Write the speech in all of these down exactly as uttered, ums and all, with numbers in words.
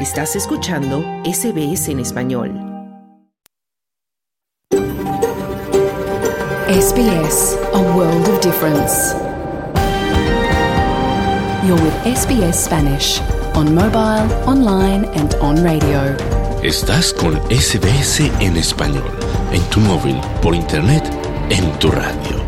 Estás escuchando S B S en español. S B S, a world of difference. You're with S B S Spanish, on mobile, online and on radio. Estás con S B S en español, en tu móvil, por internet, en tu radio.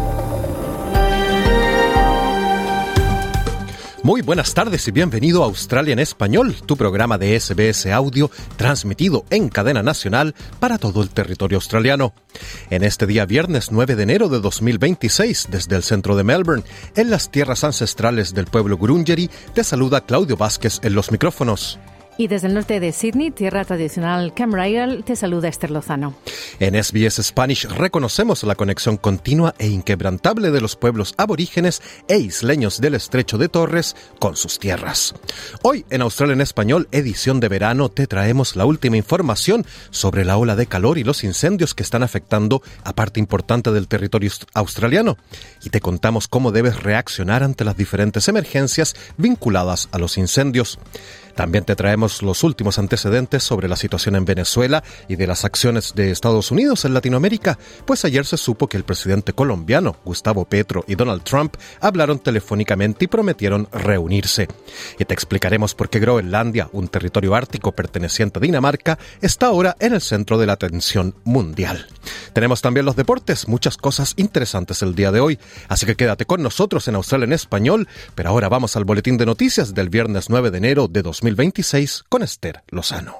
Muy buenas tardes y bienvenido a Australia en Español, tu programa de S B S Audio transmitido en cadena nacional para todo el territorio australiano. En este día viernes nueve de enero de dos mil veintiséis, desde el centro de Melbourne, en las tierras ancestrales del pueblo Gurungeri, te saluda Claudio Vázquez en los micrófonos. Y desde el norte de Sydney, tierra tradicional Camrail, te saluda Esther Lozano. En S B S Spanish reconocemos la conexión continua e inquebrantable de los pueblos aborígenes e isleños del Estrecho de Torres con sus tierras. Hoy, en Australia en Español, edición de verano, te traemos la última información sobre la ola de calor y los incendios que están afectando a parte importante del territorio australiano. Y te contamos cómo debes reaccionar ante las diferentes emergencias vinculadas a los incendios. También te traemos los últimos antecedentes sobre la situación en Venezuela y de las acciones de Estados Unidos en Latinoamérica, pues ayer se supo que el presidente colombiano, Gustavo Petro, y Donald Trump hablaron telefónicamente y prometieron reunirse. Y te explicaremos por qué Groenlandia, un territorio ártico perteneciente a Dinamarca, está ahora en el centro de la atención mundial. Tenemos también los deportes, muchas cosas interesantes el día de hoy, así que quédate con nosotros en Australia en Español, pero ahora vamos al boletín de noticias del viernes nueve de enero de dos mil veintiséis con Esther Lozano.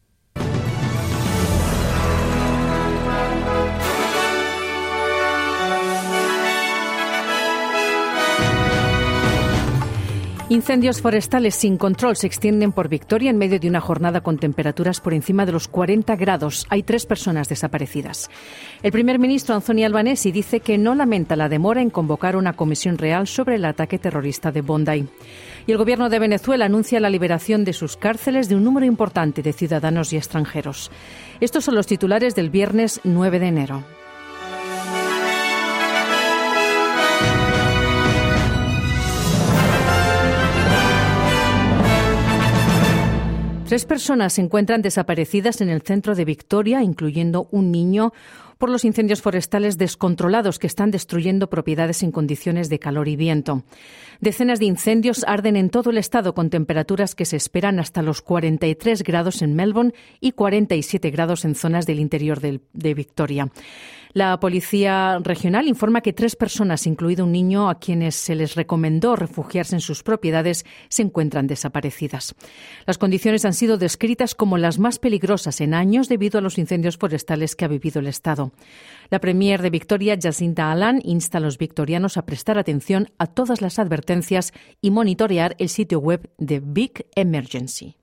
Incendios forestales sin control se extienden por Victoria en medio de una jornada con temperaturas por encima de los cuarenta grados. Hay tres personas desaparecidas. El primer ministro Anthony Albanese dice que no lamenta la demora en convocar una comisión real sobre el ataque terrorista de Bondi. Y el gobierno de Venezuela anuncia la liberación de sus cárceles de un número importante de ciudadanos y extranjeros. Estos son los titulares del viernes nueve de enero. Tres personas se encuentran desaparecidas en el centro de Victoria, incluyendo un niño, por los incendios forestales descontrolados que están destruyendo propiedades en condiciones de calor y viento. Decenas de incendios arden en todo el estado con temperaturas que se esperan hasta los cuarenta y tres grados en Melbourne y cuarenta y siete grados en zonas del interior de, de Victoria. La policía regional informa que tres personas, incluido un niño a quienes se les recomendó refugiarse en sus propiedades, se encuentran desaparecidas. Las condiciones han sido descritas como las más peligrosas en años debido a los incendios forestales que ha vivido el estado. La premier de Victoria, Jacinta Allan, insta a los victorianos a prestar atención a todas las advertencias y monitorear el sitio web de Vic Emergency.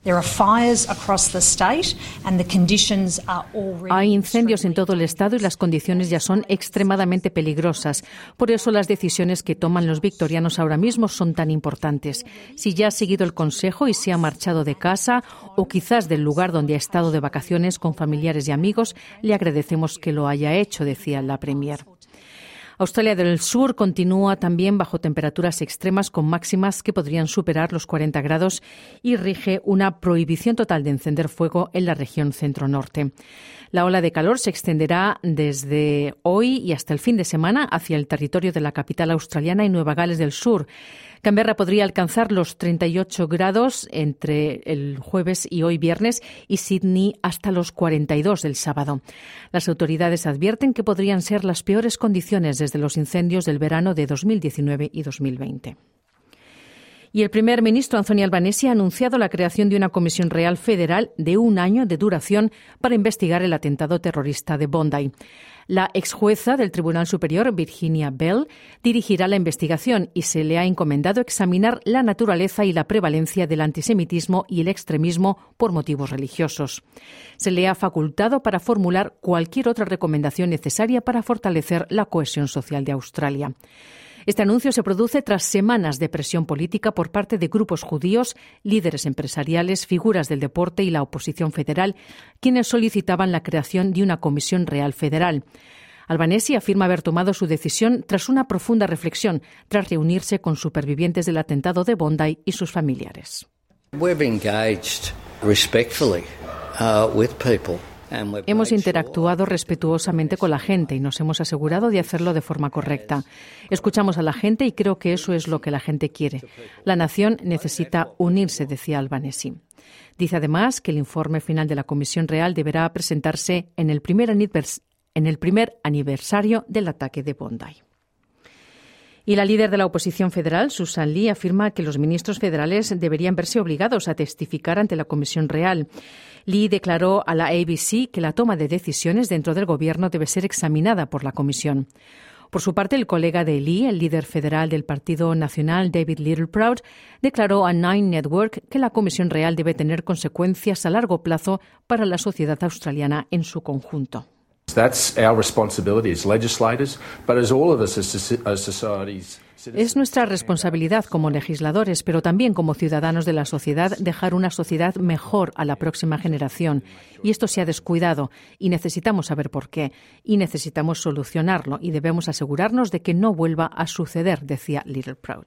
Hay incendios en todo el estado y las condiciones ya son extremadamente peligrosas. Por eso las decisiones que toman los victorianos ahora mismo son tan importantes. Si ya ha seguido el consejo y se ha marchado de casa o quizás del lugar donde ha estado de vacaciones con familiares y amigos, le agradecemos que lo haya hecho, decía la premier. Australia del Sur continúa también bajo temperaturas extremas con máximas que podrían superar los cuarenta grados y rige una prohibición total de encender fuego en la región centro-norte. La ola de calor se extenderá desde hoy y hasta el fin de semana hacia el territorio de la capital australiana y Nueva Gales del Sur. Canberra podría alcanzar los treinta y ocho grados entre el jueves y hoy viernes y Sydney hasta los cuarenta y dos del sábado. Las autoridades advierten que podrían ser las peores condiciones desde los incendios del verano de dos mil diecinueve y dos mil veinte. Y el primer ministro Anthony Albanese ha anunciado la creación de una comisión real federal de un año de duración para investigar el atentado terrorista de Bondi. La exjueza del Tribunal Superior, Virginia Bell, dirigirá la investigación y se le ha encomendado examinar la naturaleza y la prevalencia del antisemitismo y el extremismo por motivos religiosos. Se le ha facultado para formular cualquier otra recomendación necesaria para fortalecer la cohesión social de Australia. Este anuncio se produce tras semanas de presión política por parte de grupos judíos, líderes empresariales, figuras del deporte y la oposición federal, quienes solicitaban la creación de una comisión real federal. Albanese afirma haber tomado su decisión tras una profunda reflexión, tras reunirse con supervivientes del atentado de Bondi y sus familiares. We've engaged respectfully uh, with people. Hemos interactuado respetuosamente con la gente y nos hemos asegurado de hacerlo de forma correcta. Escuchamos a la gente y creo que eso es lo que la gente quiere. La nación necesita unirse, decía Albanese. Dice además que el informe final de la Comisión Real deberá presentarse en el primer, anivers- en el primer aniversario del ataque de Bondi. Y la líder de la oposición federal, Susan Lee, afirma que los ministros federales deberían verse obligados a testificar ante la Comisión Real. Lee declaró a la A B C que la toma de decisiones dentro del gobierno debe ser examinada por la Comisión. Por su parte, el colega de Lee, el líder federal del Partido Nacional, David Littleproud, declaró a Nine Network que la Comisión Real debe tener consecuencias a largo plazo para la sociedad australiana en su conjunto. That's our responsibility as legislators, but as all of us as societies. Es nuestra responsabilidad como legisladores, pero también como ciudadanos de la sociedad, dejar una sociedad mejor a la próxima generación. Y esto se ha descuidado y necesitamos saber por qué. Y necesitamos solucionarlo y debemos asegurarnos de que no vuelva a suceder, decía Littleproud.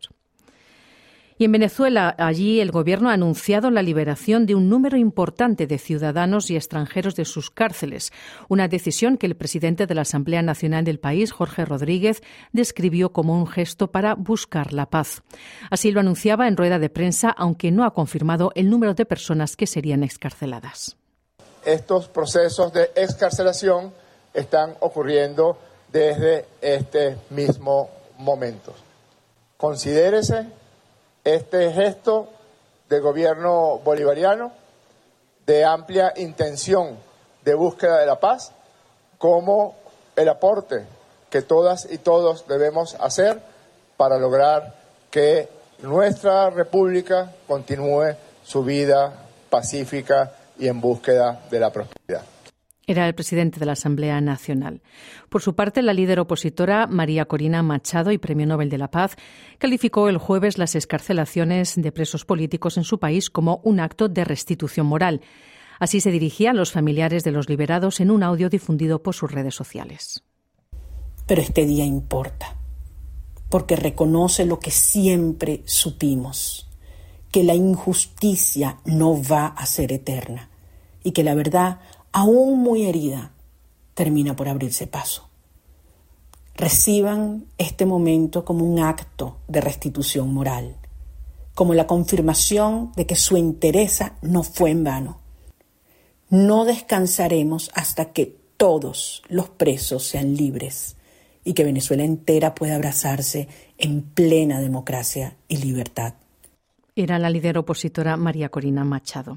Y en Venezuela, allí el gobierno ha anunciado la liberación de un número importante de ciudadanos y extranjeros de sus cárceles, una decisión que el presidente de la Asamblea Nacional del país, Jorge Rodríguez, describió como un gesto para buscar la paz. Así lo anunciaba en rueda de prensa, aunque no ha confirmado el número de personas que serían excarceladas. Estos procesos de excarcelación están ocurriendo desde este mismo momento. Considérese este gesto del gobierno bolivariano de amplia intención de búsqueda de la paz como el aporte que todas y todos debemos hacer para lograr que nuestra república continúe su vida pacífica y en búsqueda de la prosperidad. Era el presidente de la Asamblea Nacional. Por su parte, la líder opositora María Corina Machado y Premio Nobel de la Paz calificó el jueves las excarcelaciones de presos políticos en su país como un acto de restitución moral. Así se dirigía a los familiares de los liberados en un audio difundido por sus redes sociales. Pero este día importa, porque reconoce lo que siempre supimos, que la injusticia no va a ser eterna y que la verdad, aún muy herida, termina por abrirse paso. Reciban este momento como un acto de restitución moral, como la confirmación de que su entereza no fue en vano. No descansaremos hasta que todos los presos sean libres y que Venezuela entera pueda abrazarse en plena democracia y libertad. Era la líder opositora María Corina Machado.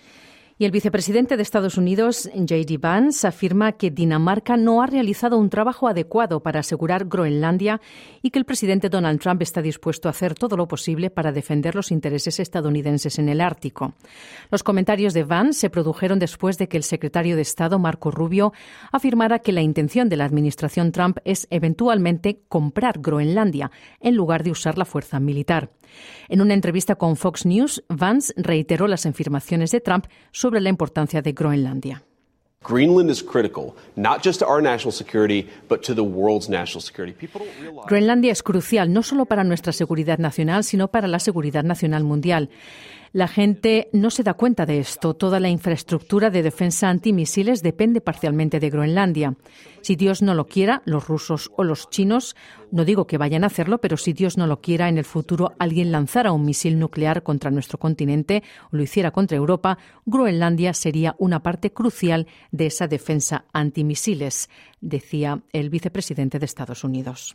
Y el vicepresidente de Estados Unidos, J D Vance, afirma que Dinamarca no ha realizado un trabajo adecuado para asegurar Groenlandia y que el presidente Donald Trump está dispuesto a hacer todo lo posible para defender los intereses estadounidenses en el Ártico. Los comentarios de Vance se produjeron después de que el secretario de Estado, Marco Rubio, afirmara que la intención de la administración Trump es eventualmente comprar Groenlandia en lugar de usar la fuerza militar. En una entrevista con Fox News, Vance reiteró las afirmaciones de Trump sobre la importancia de Groenlandia. Greenland is critical, not just to our national security, but to the world's national security. People don't realize... Groenlandia es crucial no solo para nuestra seguridad nacional, sino para la seguridad nacional mundial. La gente no se da cuenta de esto. Toda la infraestructura de defensa antimisiles depende parcialmente de Groenlandia. Si Dios no lo quiera, los rusos o los chinos, no digo que vayan a hacerlo, pero si Dios no lo quiera, en el futuro alguien lanzara un misil nuclear contra nuestro continente o lo hiciera contra Europa, Groenlandia sería una parte crucial de esa defensa antimisiles, decía el vicepresidente de Estados Unidos.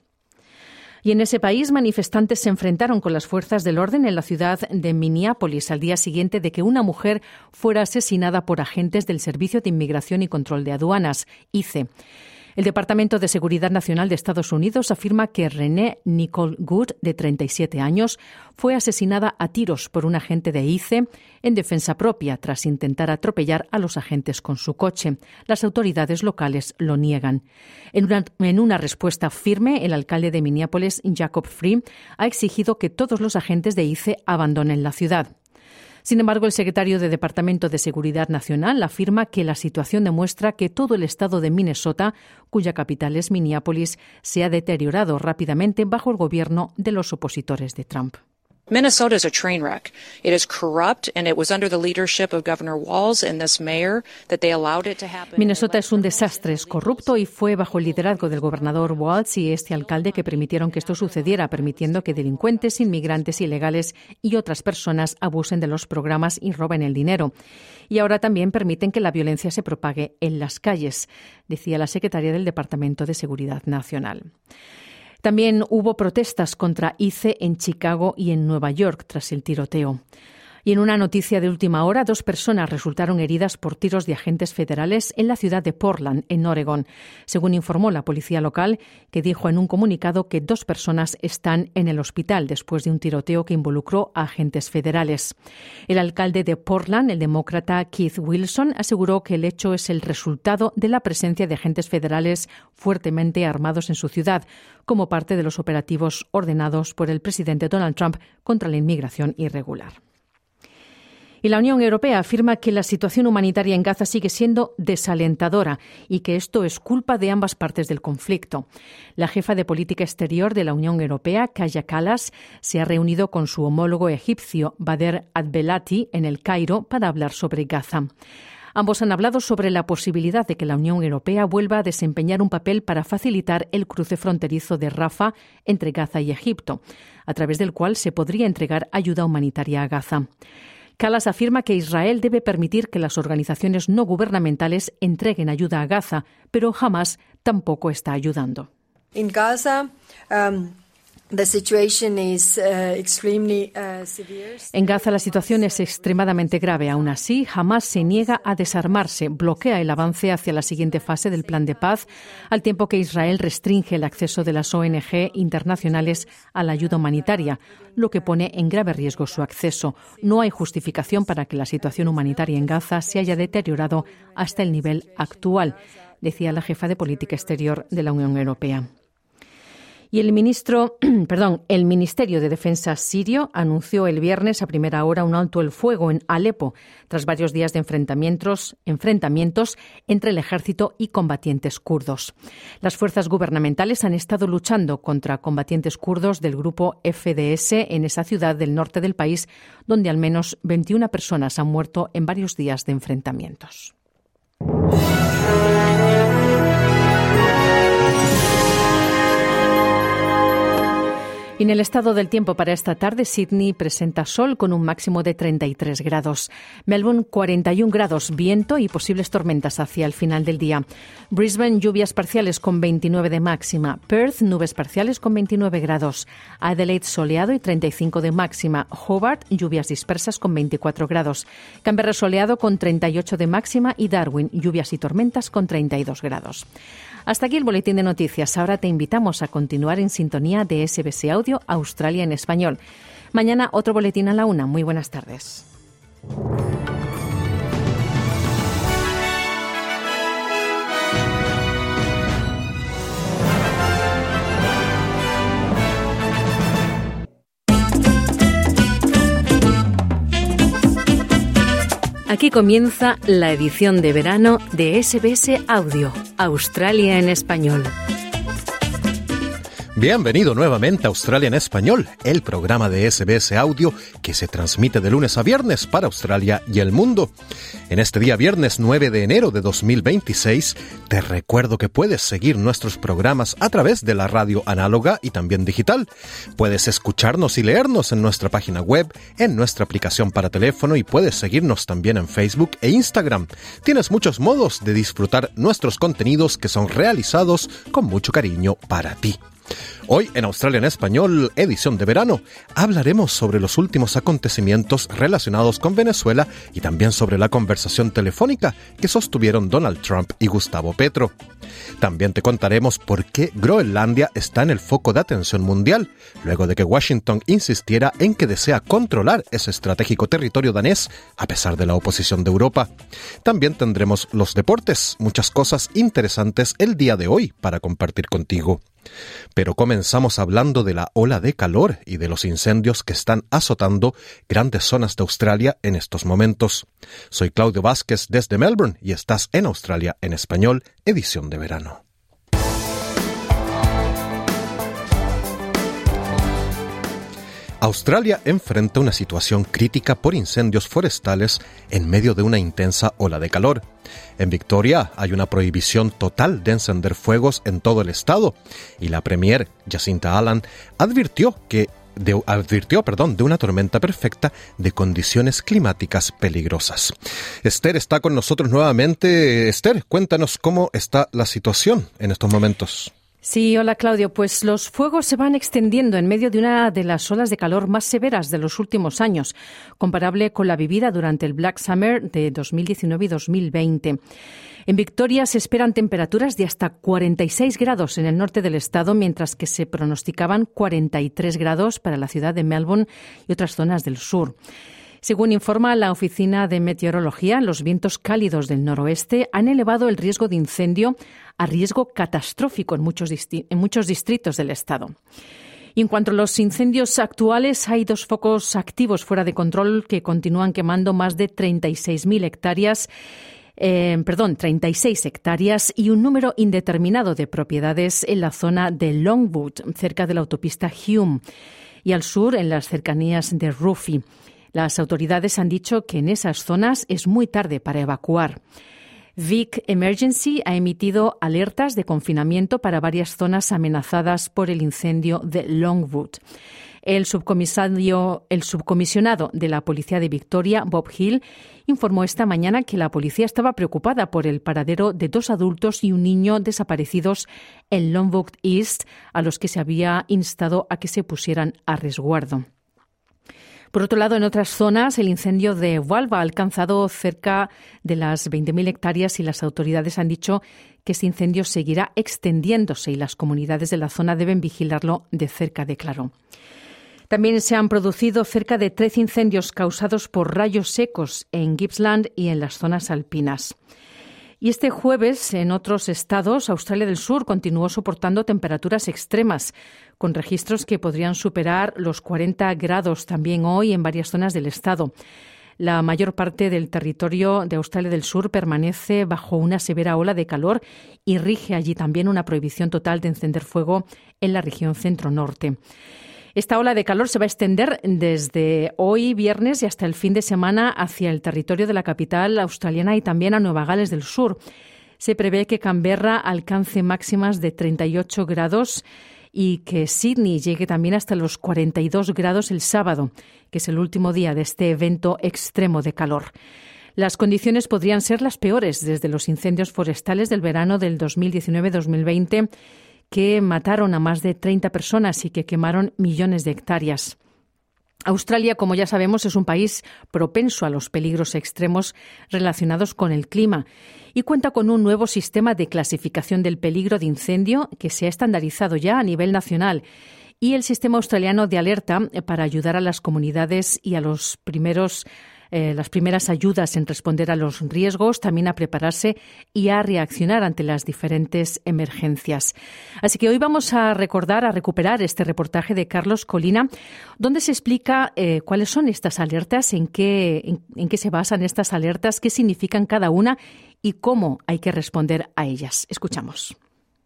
Y en ese país, manifestantes se enfrentaron con las fuerzas del orden en la ciudad de Minneapolis al día siguiente de que una mujer fuera asesinada por agentes del Servicio de Inmigración y Control de Aduanas, I C E. El Departamento de Seguridad Nacional de Estados Unidos afirma que Renee Nicole Good, de treinta y siete años, fue asesinada a tiros por un agente de I C E en defensa propia tras intentar atropellar a los agentes con su coche. Las autoridades locales lo niegan. En una, en una respuesta firme, el alcalde de Minneapolis, Jacob Free, ha exigido que todos los agentes de I C E abandonen la ciudad. Sin embargo, el secretario del Departamento de Seguridad Nacional afirma que la situación demuestra que todo el estado de Minnesota, cuya capital es Minneapolis, se ha deteriorado rápidamente bajo el gobierno de los opositores de Trump. Minnesota is a train wreck. It is corrupt, and it was under the leadership of Governor Walz and this mayor that they allowed it to happen. Minnesota es un desastre, es corrupto y fue bajo el liderazgo del gobernador Walz y este alcalde que permitieron que esto sucediera, permitiendo que delincuentes, inmigrantes ilegales y otras personas abusen de los programas y roben el dinero. Y ahora también permiten que la violencia se propague en las calles, decía la secretaria del Departamento de Seguridad Nacional. También hubo protestas contra I C E en Chicago y en Nueva York tras el tiroteo. Y en una noticia de última hora, dos personas resultaron heridas por tiros de agentes federales en la ciudad de Portland, en Oregón, según informó la policía local, que dijo en un comunicado que dos personas están en el hospital después de un tiroteo que involucró a agentes federales. El alcalde de Portland, el demócrata Keith Wilson, aseguró que el hecho es el resultado de la presencia de agentes federales fuertemente armados en su ciudad, como parte de los operativos ordenados por el presidente Donald Trump contra la inmigración irregular. Y la Unión Europea afirma que la situación humanitaria en Gaza sigue siendo desalentadora y que esto es culpa de ambas partes del conflicto. La jefa de política exterior de la Unión Europea, Kaja Kallas, se ha reunido con su homólogo egipcio, Bader Abdelati, en El Cairo para hablar sobre Gaza. Ambos han hablado sobre la posibilidad de que la Unión Europea vuelva a desempeñar un papel para facilitar el cruce fronterizo de Rafah entre Gaza y Egipto, a través del cual se podría entregar ayuda humanitaria a Gaza. Kallas afirma que Israel debe permitir que las organizaciones no gubernamentales entreguen ayuda a Gaza, pero Hamás tampoco está ayudando. In Gaza, um... The situation is, uh, extremely, uh, severe. En Gaza la situación es extremadamente grave. Aún así, Hamás se niega a desarmarse, bloquea el avance hacia la siguiente fase del plan de paz, al tiempo que Israel restringe el acceso de las O N G internacionales a la ayuda humanitaria, lo que pone en grave riesgo su acceso. No hay justificación para que la situación humanitaria en Gaza se haya deteriorado hasta el nivel actual, decía la jefa de política exterior de la Unión Europea. Y el ministro, perdón, el Ministerio de Defensa sirio anunció el viernes a primera hora un alto el fuego en Alepo, tras varios días de enfrentamientos, enfrentamientos entre el ejército y combatientes kurdos. Las fuerzas gubernamentales han estado luchando contra combatientes kurdos del grupo F D S en esa ciudad del norte del país, donde al menos veintiuna personas han muerto en varios días de enfrentamientos. Y en el estado del tiempo para esta tarde, Sydney presenta sol con un máximo de treinta y tres grados. Melbourne, cuarenta y un grados, viento y posibles tormentas hacia el final del día. Brisbane, lluvias parciales con veintinueve de máxima. Perth, nubes parciales con veintinueve grados. Adelaide, soleado y treinta y cinco de máxima. Hobart, lluvias dispersas con veinticuatro grados. Canberra, soleado con treinta y ocho de máxima. Y Darwin, lluvias y tormentas con treinta y dos grados. Hasta aquí el boletín de noticias. Ahora te invitamos a continuar en sintonía de S B S Audio Australia en español. Mañana otro boletín a la una. Muy buenas tardes. Aquí comienza la edición de verano de S B S Audio, Australia en español. Bienvenido nuevamente a Australia en Español, el programa de S B S Audio que se transmite de lunes a viernes para Australia y el mundo. En este día viernes nueve de enero de dos mil veintiséis, te recuerdo que puedes seguir nuestros programas a través de la radio análoga y también digital. Puedes escucharnos y leernos en nuestra página web, en nuestra aplicación para teléfono y puedes seguirnos también en Facebook e Instagram. Tienes muchos modos de disfrutar nuestros contenidos que son realizados con mucho cariño para ti. Hoy en Australia en Español, edición de verano, hablaremos sobre los últimos acontecimientos relacionados con Venezuela y también sobre la conversación telefónica que sostuvieron Donald Trump y Gustavo Petro. También te contaremos por qué Groenlandia está en el foco de atención mundial, luego de que Washington insistiera en que desea controlar ese estratégico territorio danés a pesar de la oposición de Europa. También tendremos los deportes, muchas cosas interesantes el día de hoy para compartir contigo. Pero comenzamos hablando de la ola de calor y de los incendios que están azotando grandes zonas de Australia en estos momentos. Soy Claudio Vázquez desde Melbourne y estás en Australia en Español, edición de verano. Australia enfrenta una situación crítica por incendios forestales en medio de una intensa ola de calor. En Victoria hay una prohibición total de encender fuegos en todo el estado y la premier Jacinta Allan advirtió que de, advirtió, perdón, de una tormenta perfecta de condiciones climáticas peligrosas. Esther está con nosotros nuevamente. Esther, cuéntanos cómo está la situación en estos momentos. Sí, hola Claudio. Pues los fuegos se van extendiendo en medio de una de las olas de calor más severas de los últimos años, comparable con la vivida durante el Black Summer de dos mil diecinueve y dos mil veinte. En Victoria se esperan temperaturas de hasta cuarenta y seis grados en el norte del estado, mientras que se pronosticaban cuarenta y tres grados para la ciudad de Melbourne y otras zonas del sur. Según informa la Oficina de Meteorología, los vientos cálidos del noroeste han elevado el riesgo de incendio a riesgo catastrófico en muchos, disti- en muchos distritos del estado. Y en cuanto a los incendios actuales, hay dos focos activos fuera de control que continúan quemando más de treinta y seis mil hectáreas, eh, perdón, treinta y seis hectáreas y un número indeterminado de propiedades en la zona de Longwood, cerca de la autopista Hume, y al sur, en las cercanías de Ruffy. Las autoridades han dicho que en esas zonas es muy tarde para evacuar. Vic Emergency ha emitido alertas de confinamiento para varias zonas amenazadas por el incendio de Longwood. El subcomisario, el subcomisionado de la Policía de Victoria, Bob Hill, informó esta mañana que la policía estaba preocupada por el paradero de dos adultos y un niño desaparecidos en Longwood East, a los que se había instado a que se pusieran a resguardo. Por otro lado, en otras zonas, el incendio de Walva ha alcanzado cerca de las veinte mil hectáreas y las autoridades han dicho que este incendio seguirá extendiéndose y las comunidades de la zona deben vigilarlo de cerca, declaró. También se han producido cerca de trece incendios causados por rayos secos en Gippsland y en las zonas alpinas. Y este jueves, en otros estados, Australia del Sur continuó soportando temperaturas extremas, con registros que podrían superar los cuarenta grados también hoy en varias zonas del estado. La mayor parte del territorio de Australia del Sur permanece bajo una severa ola de calor y rige allí también una prohibición total de encender fuego en la región centro-norte. Esta ola de calor se va a extender desde hoy viernes y hasta el fin de semana hacia el territorio de la capital australiana y también a Nueva Gales del Sur. Se prevé que Canberra alcance máximas de treinta y ocho grados y que Sydney llegue también hasta los cuarenta y dos grados el sábado, que es el último día de este evento extremo de calor. Las condiciones podrían ser las peores desde los incendios forestales del verano del dos mil diecinueve dos mil veinte, que mataron a más de treinta personas y que quemaron millones de hectáreas. Australia, como ya sabemos, es un país propenso a los peligros extremos relacionados con el clima y cuenta con un nuevo sistema de clasificación del peligro de incendio que se ha estandarizado ya a nivel nacional y el sistema australiano de alerta para ayudar a las comunidades y a los primeros Eh, las primeras ayudas en responder a los riesgos, también a prepararse y a reaccionar ante las diferentes emergencias. Así que hoy vamos a recordar, a recuperar este reportaje de Carlos Colina, donde se explica eh, cuáles son estas alertas, en qué, en, en qué se basan estas alertas, qué significan cada una y cómo hay que responder a ellas. Escuchamos.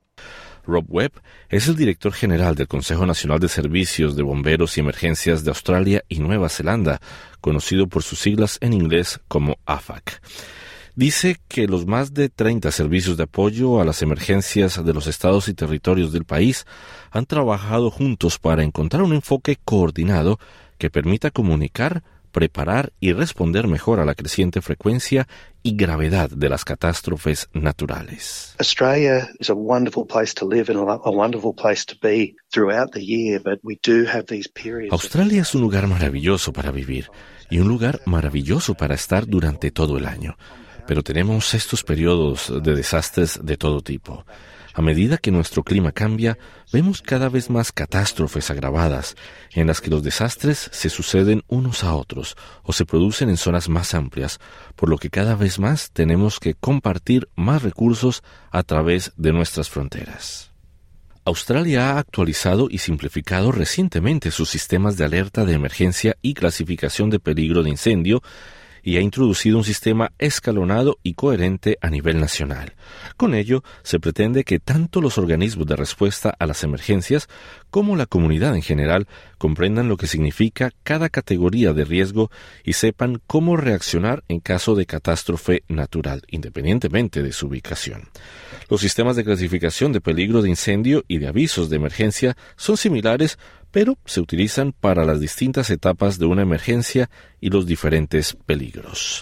Rob Webb es el director general del Consejo Nacional de Servicios de Bomberos y Emergencias de Australia y Nueva Zelanda, conocido por sus siglas en inglés como A F A C. Dice que los más de treinta servicios de apoyo a las emergencias de los estados y territorios del país han trabajado juntos para encontrar un enfoque coordinado que permita comunicar, preparar y responder mejor a la creciente frecuencia y gravedad de las catástrofes naturales. Australia is a wonderful place to live and a wonderful place to be throughout the year, but we do have these periods. Australia es un lugar maravilloso para vivir y un lugar maravilloso para estar durante todo el año, pero tenemos estos periodos de desastres de todo tipo. A medida que nuestro clima cambia, vemos cada vez más catástrofes agravadas, en las que los desastres se suceden unos a otros o se producen en zonas más amplias, por lo que cada vez más tenemos que compartir más recursos a través de nuestras fronteras. Australia ha actualizado y simplificado recientemente sus sistemas de alerta de emergencia y clasificación de peligro de incendio, y ha introducido un sistema escalonado y coherente a nivel nacional. Con ello, se pretende que tanto los organismos de respuesta a las emergencias como la comunidad en general comprendan lo que significa cada categoría de riesgo y sepan cómo reaccionar en caso de catástrofe natural, independientemente de su ubicación. Los sistemas de clasificación de peligro de incendio y de avisos de emergencia son similares, pero se utilizan para las distintas etapas de una emergencia y los diferentes peligros.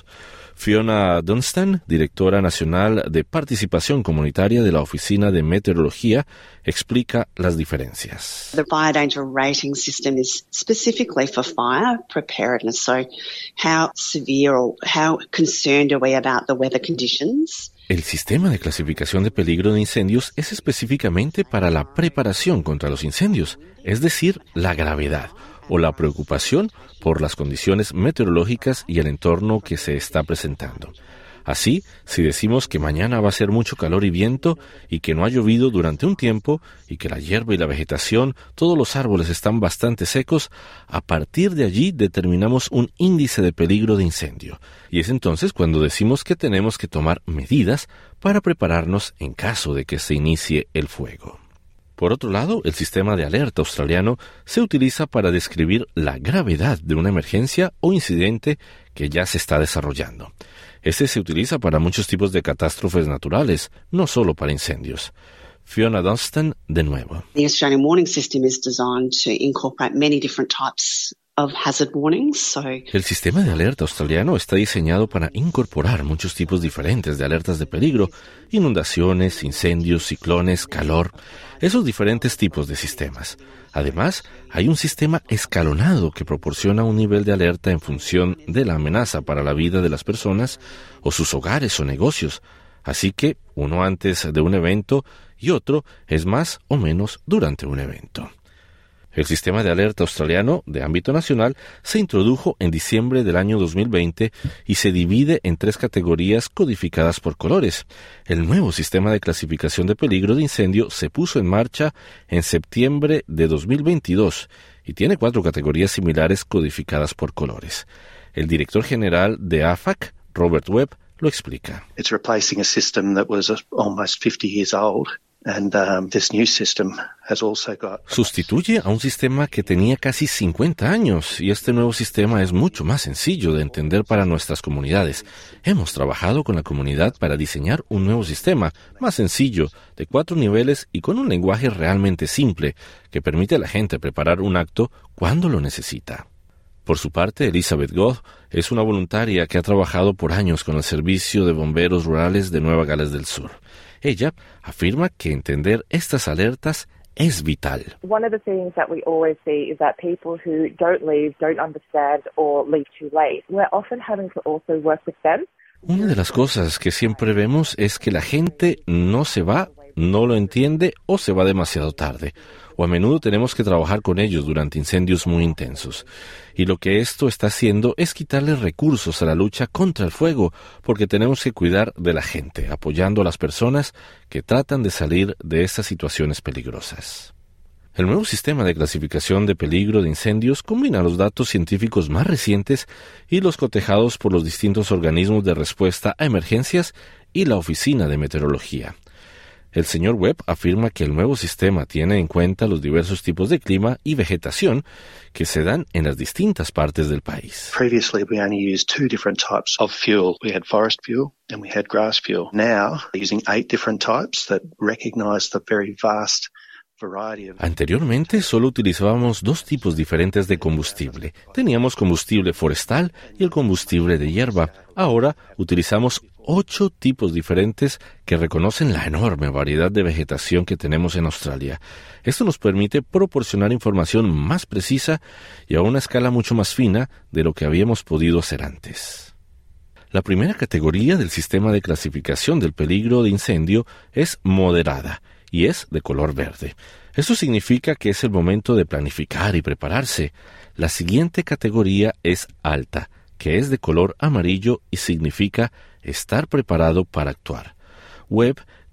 Fiona Dunstan, directora nacional de participación comunitaria de la Oficina de Meteorología, explica las diferencias. The fire danger rating system is specifically for fire preparedness. So, how severe or how concerned are we about the weather conditions? El sistema de clasificación de peligro de incendios es específicamente para la preparación contra los incendios, es decir, la gravedad o la preocupación por las condiciones meteorológicas y el entorno que se está presentando. Así, si decimos que mañana va a ser mucho calor y viento y que no ha llovido durante un tiempo y que la hierba y la vegetación, todos los árboles están bastante secos, a partir de allí determinamos un índice de peligro de incendio. Y es entonces cuando decimos que tenemos que tomar medidas para prepararnos en caso de que se inicie el fuego. Por otro lado, el sistema de alerta australiano se utiliza para describir la gravedad de una emergencia o incidente que ya se está desarrollando. Este se utiliza para muchos tipos de catástrofes naturales, no solo para incendios. Fiona Dunstan, de nuevo. The Australian warning system is designed to incorporate many different types of hazard warnings. So, el sistema de alerta australiano está diseñado para incorporar muchos tipos diferentes de alertas de peligro, inundaciones, incendios, ciclones, calor, esos diferentes tipos de sistemas. Además, hay un sistema escalonado que proporciona un nivel de alerta en función de la amenaza para la vida de las personas o sus hogares o negocios. Así que uno antes de un evento y otro es más o menos durante un evento. El sistema de alerta australiano de ámbito nacional se introdujo en diciembre del año dos mil veinte y se divide en tres categorías codificadas por colores. El nuevo sistema de clasificación de peligro de incendio se puso en marcha en septiembre de dos mil veintidós y tiene cuatro categorías similares codificadas por colores. El director general de A F A C, Robert Webb, lo explica. It's replacing a system that was almost fifty years old. And, um, this new system has also got... Sustituye a un sistema que tenía casi cincuenta años y este nuevo sistema es mucho más sencillo de entender para nuestras comunidades. Hemos trabajado con la comunidad para diseñar un nuevo sistema más sencillo, de cuatro niveles y con un lenguaje realmente simple que permite a la gente preparar un acto cuando lo necesita. Por su parte, Elizabeth Goff es una voluntaria que ha trabajado por años con el Servicio de Bomberos Rurales de Nueva Gales del Sur. Ella afirma que entender estas alertas es vital. One of the things that we always see is that people who don't leave, don't understand or leave too late. We're often having to also work with them. Una de las cosas que siempre vemos es que la gente no se va, no lo entiende o se va demasiado tarde. O a menudo tenemos que trabajar con ellos durante incendios muy intensos. Y lo que esto está haciendo es quitarles recursos a la lucha contra el fuego, porque tenemos que cuidar de la gente, apoyando a las personas que tratan de salir de estas situaciones peligrosas. El nuevo sistema de clasificación de peligro de incendios combina los datos científicos más recientes y los cotejados por los distintos organismos de respuesta a emergencias y la Oficina de Meteorología. El señor Webb afirma que el nuevo sistema tiene en cuenta los diversos tipos de clima y vegetación que se dan en las distintas partes del país. Previously, we only used two different types of fuel. We had forest fuel and we had grass fuel. Now, we're using eight different types that recognize the very vast variety of... Anteriormente solo utilizábamos dos tipos diferentes de combustible. Teníamos combustible forestal y el combustible de hierba. Ahora utilizamos ocho tipos diferentes que reconocen la enorme variedad de vegetación que tenemos en Australia. Esto nos permite proporcionar información más precisa y a una escala mucho más fina de lo que habíamos podido hacer antes. La primera categoría del sistema de clasificación del peligro de incendio es moderada y es de color verde. Esto significa que es el momento de planificar y prepararse. La siguiente categoría es alta, que es de color amarillo y significa estar preparado para actuar. Webb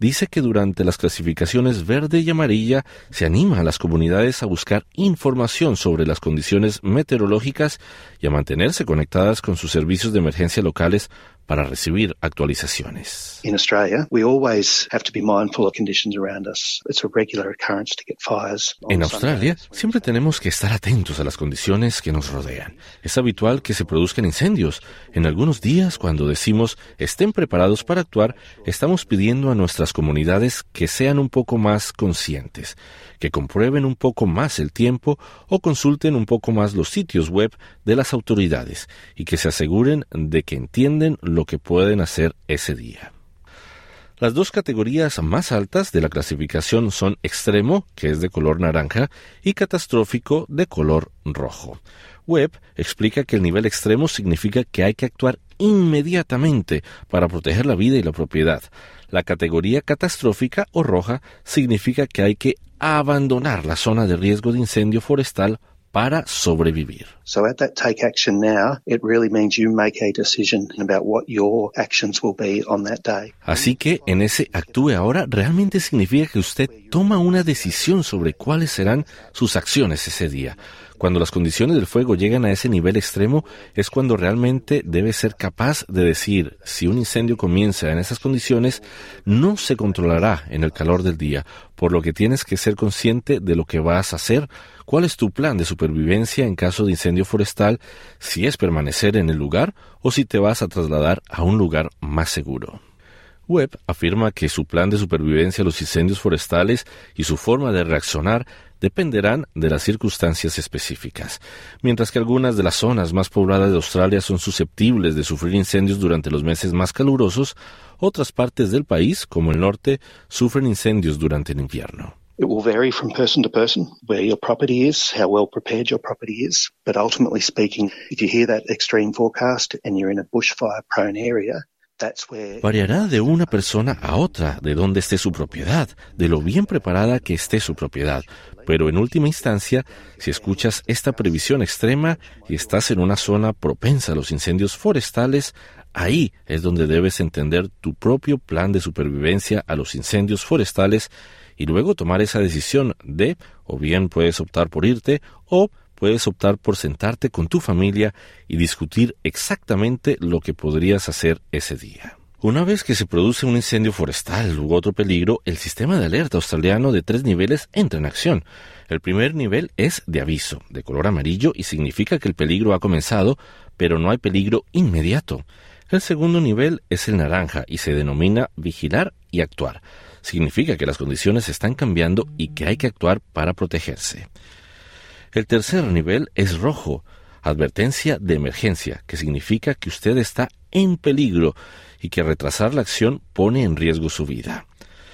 dice que durante las clasificaciones verde y amarilla se anima a las comunidades a buscar información sobre las condiciones meteorológicas y a mantenerse conectadas con sus servicios de emergencia locales para recibir actualizaciones. In Australia, we always have to be mindful of conditions around us. It's a regular occurrence to get fires. En Australia, siempre tenemos que estar atentos a las condiciones que nos rodean. Es habitual que se produzcan incendios. En algunos días, cuando decimos estén preparados para actuar, estamos pidiendo a nuestras comunidades que sean un poco más conscientes, que comprueben un poco más el tiempo o consulten un poco más los sitios web de las autoridades y que se aseguren de que entienden lo que pueden hacer ese día. Las dos categorías más altas de la clasificación son extremo, que es de color naranja, y catastrófico, de color rojo. Webb explica que el nivel extremo significa que hay que actuar inmediatamente para proteger la vida y la propiedad. La categoría catastrófica o roja significa que hay que abandonar la zona de riesgo de incendio forestal para sobrevivir. So at that take action now, it really means you make a decision about what your actions will be on that day. Así que en ese actúe ahora realmente significa que usted toma una decisión sobre cuáles serán sus acciones ese día. Cuando las condiciones del fuego llegan a ese nivel extremo, es cuando realmente debe ser capaz de decir, si un incendio comienza en esas condiciones, no se controlará en el calor del día, por lo que tienes que ser consciente de lo que vas a hacer, cuál es tu plan de supervivencia en caso de incendio forestal, si es permanecer en el lugar o si te vas a trasladar a un lugar más seguro. Webb afirma que su plan de supervivencia a los incendios forestales y su forma de reaccionar dependerán de las circunstancias específicas. Mientras que algunas de las zonas más pobladas de Australia son susceptibles de sufrir incendios durante los meses más calurosos, otras partes del país, como el norte, sufren incendios durante el invierno. It will vary from person to person, where your property is, how well prepared your property is. But ultimately speaking, if you hear that extreme forecast and you're in a bushfire-prone area, that's where... Variará de una persona a otra, de dónde esté su propiedad, de lo bien preparada que esté su propiedad. Pero en última instancia, si escuchas esta previsión extrema y estás en una zona propensa a los incendios forestales, ahí es donde debes entender tu propio plan de supervivencia a los incendios forestales y luego tomar esa decisión de, o bien puedes optar por irte, o puedes optar por sentarte con tu familia y discutir exactamente lo que podrías hacer ese día. Una vez que se produce un incendio forestal u otro peligro, el sistema de alerta australiano de tres niveles entra en acción. El primer nivel es de aviso, de color amarillo, y significa que el peligro ha comenzado, pero no hay peligro inmediato. El segundo nivel es el naranja y se denomina vigilar y actuar. Significa que las condiciones están cambiando y que hay que actuar para protegerse. El tercer nivel es rojo, advertencia de emergencia, que significa que usted está en peligro y que retrasar la acción pone en riesgo su vida.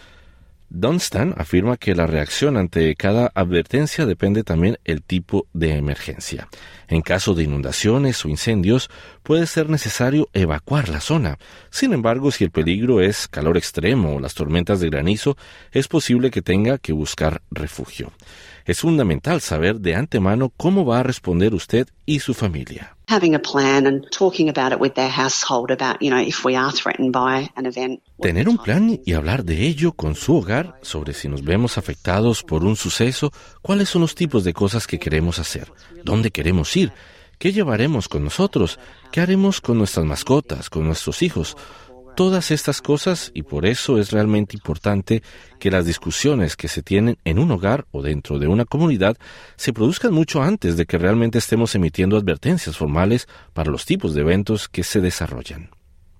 Dunstan afirma que la reacción ante cada advertencia depende también del tipo de emergencia. En caso de inundaciones o incendios, puede ser necesario evacuar la zona. Sin embargo, si el peligro es calor extremo o las tormentas de granizo, es posible que tenga que buscar refugio. Es fundamental saber de antemano cómo va a responder usted y su familia. Having a plan and talking about it with their household about, you know, if we are threatened by an event. Tener un plan y hablar de ello con su hogar sobre si nos vemos afectados por un suceso, cuáles son los tipos de cosas que queremos hacer, dónde queremos ir, qué llevaremos con nosotros, qué haremos con nuestras mascotas, con nuestros hijos. Todas estas cosas, y por eso es realmente importante que las discusiones que se tienen en un hogar o dentro de una comunidad se produzcan mucho antes de que realmente estemos emitiendo advertencias formales para los tipos de eventos que se desarrollan.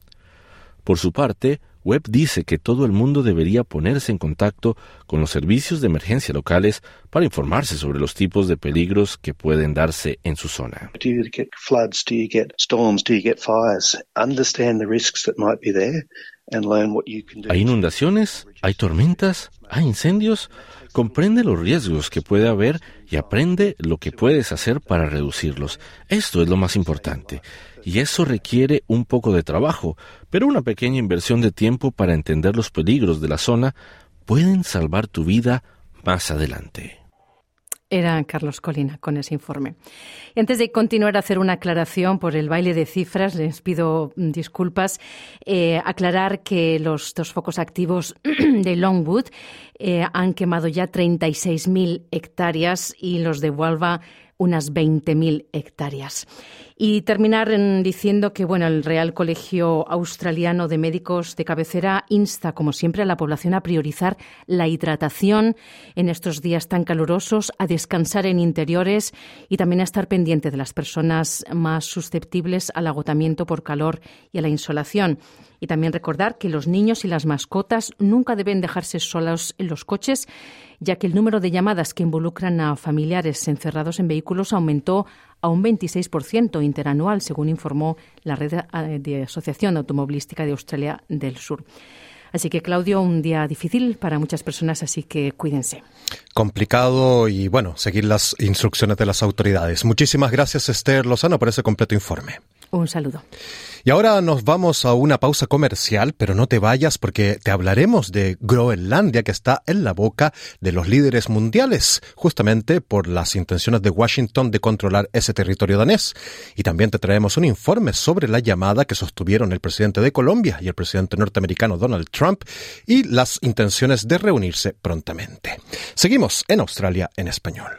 Por su parte, Webb dice que todo el mundo debería ponerse en contacto con los servicios de emergencia locales para informarse sobre los tipos de peligros que pueden darse en su zona. Do you get floods? Do you get storms? Do you get fires? Understand the risks that might be there and learn what you can do. ¿Hay inundaciones? ¿Hay tormentas? ¿Hay incendios? Comprende los riesgos que puede haber y aprende lo que puedes hacer para reducirlos. Esto es lo más importante. Y eso requiere un poco de trabajo, pero una pequeña inversión de tiempo para entender los peligros de la zona pueden salvar tu vida más adelante. Era Carlos Colina con ese informe. Y antes de continuar a hacer una aclaración por el baile de cifras, les pido disculpas. Eh, aclarar que los dos focos activos de Longwood eh, han quemado ya treinta y seis mil hectáreas y los de Huelva unas veinte mil hectáreas. Y terminar en diciendo que bueno, el Real Colegio Australiano de Médicos de Cabecera insta, como siempre, a la población a priorizar la hidratación en estos días tan calurosos, a descansar en interiores y también a estar pendiente de las personas más susceptibles al agotamiento por calor y a la insolación. Y también recordar que los niños y las mascotas nunca deben dejarse solos en los coches, ya que el número de llamadas que involucran a familiares encerrados en vehículos aumentó a un veintiséis por ciento interanual, según informó la Red de Asociación Automovilística de Australia del Sur. Así que, Claudio, un día difícil para muchas personas, así que cuídense. Complicado y, bueno, seguir las instrucciones de las autoridades. Muchísimas gracias, Esther Lozano, por ese completo informe. Un saludo. Y ahora nos vamos a una pausa comercial, pero no te vayas porque te hablaremos de Groenlandia, que está en la boca de los líderes mundiales, justamente por las intenciones de Washington de controlar ese territorio danés. Y también te traemos un informe sobre la llamada que sostuvieron el presidente de Colombia y el presidente norteamericano Donald Trump y las intenciones de reunirse prontamente. Seguimos en Australia en español.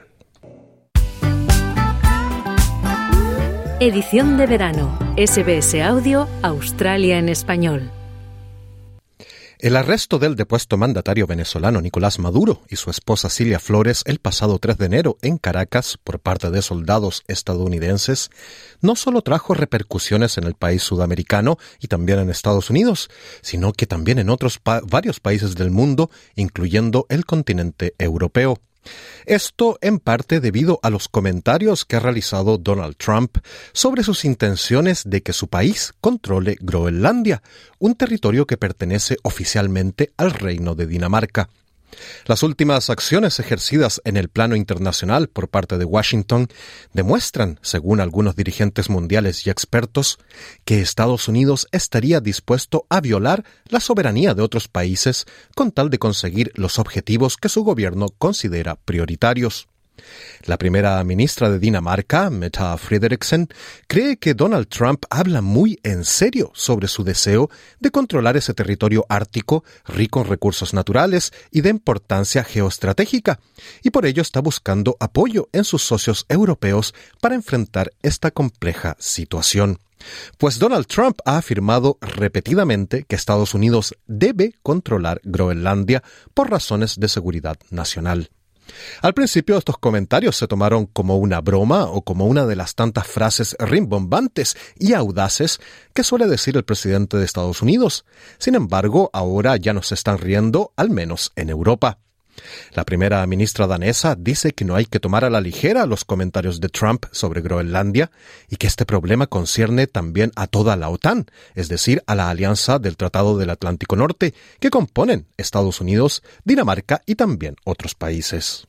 Edición de verano. S B S Audio, Australia en español. El arresto del depuesto mandatario venezolano Nicolás Maduro y su esposa Cilia Flores el pasado tres de enero en Caracas por parte de soldados estadounidenses no solo trajo repercusiones en el país sudamericano y también en Estados Unidos, sino que también en otros pa- varios países del mundo, incluyendo el continente europeo. Esto en parte debido a los comentarios que ha realizado Donald Trump sobre sus intenciones de que su país controle Groenlandia, un territorio que pertenece oficialmente al Reino de Dinamarca. Las últimas acciones ejercidas en el plano internacional por parte de Washington demuestran, según algunos dirigentes mundiales y expertos, que Estados Unidos estaría dispuesto a violar la soberanía de otros países con tal de conseguir los objetivos que su gobierno considera prioritarios. La primera ministra de Dinamarca, Mette Frederiksen, cree que Donald Trump habla muy en serio sobre su deseo de controlar ese territorio ártico rico en recursos naturales y de importancia geoestratégica, y por ello está buscando apoyo en sus socios europeos para enfrentar esta compleja situación. Pues Donald Trump ha afirmado repetidamente que Estados Unidos debe controlar Groenlandia por razones de seguridad nacional. Al principio estos comentarios se tomaron como una broma o como una de las tantas frases rimbombantes y audaces que suele decir el presidente de Estados Unidos. Sin embargo, ahora ya nos están riendo, al menos en Europa. La primera ministra danesa dice que no hay que tomar a la ligera los comentarios de Trump sobre Groenlandia y que este problema concierne también a toda la OTAN, es decir, a la alianza del Tratado del Atlántico Norte, que componen Estados Unidos, Dinamarca y también otros países.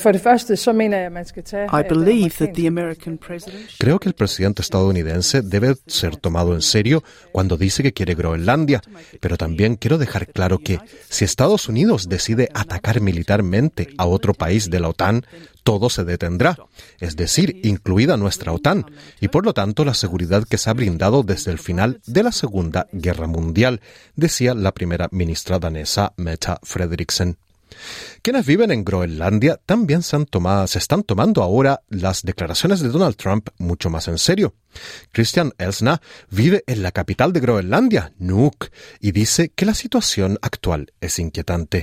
Creo que el presidente estadounidense debe ser tomado en serio cuando dice que quiere Groenlandia, pero también quiero dejar claro que si Estados Unidos decide atacar militarmente a otro país de la OTAN, todo se detendrá, es decir, incluida nuestra OTAN, y por lo tanto la seguridad que se ha brindado desde el final de la Segunda Guerra Mundial, decía la primera ministra danesa Mette Frederiksen. Quienes viven en Groenlandia también se, han tomado, se están tomando ahora las declaraciones de Donald Trump mucho más en serio. Christian Elsner vive en la capital de Groenlandia, Nuuk, y dice que la situación actual es inquietante.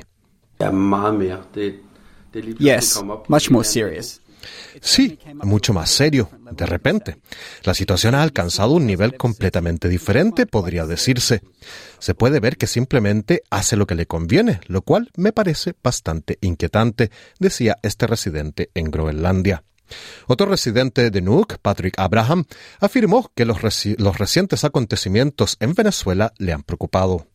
Yes, much more serious. Sí, mucho más serio, de repente. La situación ha alcanzado un nivel completamente diferente, podría decirse. Se puede ver que simplemente hace lo que le conviene, lo cual me parece bastante inquietante, decía este residente en Groenlandia. Otro residente de Nuuk, Patrick Abraham, afirmó que los, reci- los recientes acontecimientos en Venezuela le han preocupado.